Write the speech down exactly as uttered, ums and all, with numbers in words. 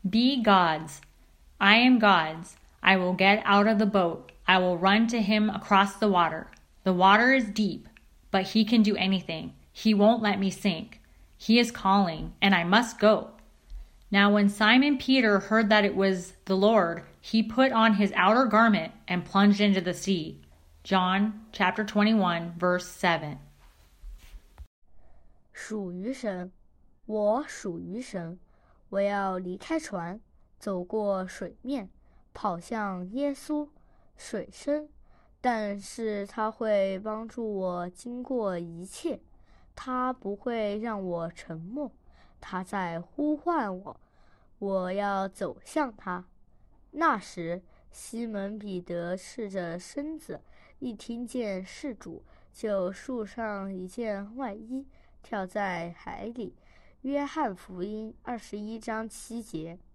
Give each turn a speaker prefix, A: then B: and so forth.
A: Be gods. I am gods. I will get out of the boat. I will run to him across the water. The water is deep, but he can do anything. He won't let me sink. He is calling, and I must go. Now when Simon Peter heard that it was the Lord, he put on his outer garment and plunged into the sea. John chapter twenty-one, verse seven.
B: 属于神，我属于神，我要离开船，走过水面，跑向耶稣。水深，但是他会帮助我经过一切，他不会让我沉默，他在呼唤我，我要走向他。那时，西门彼得赤着身子，一听见是主，就束上一件外衣，跳在海里。约翰福音二十一章七节。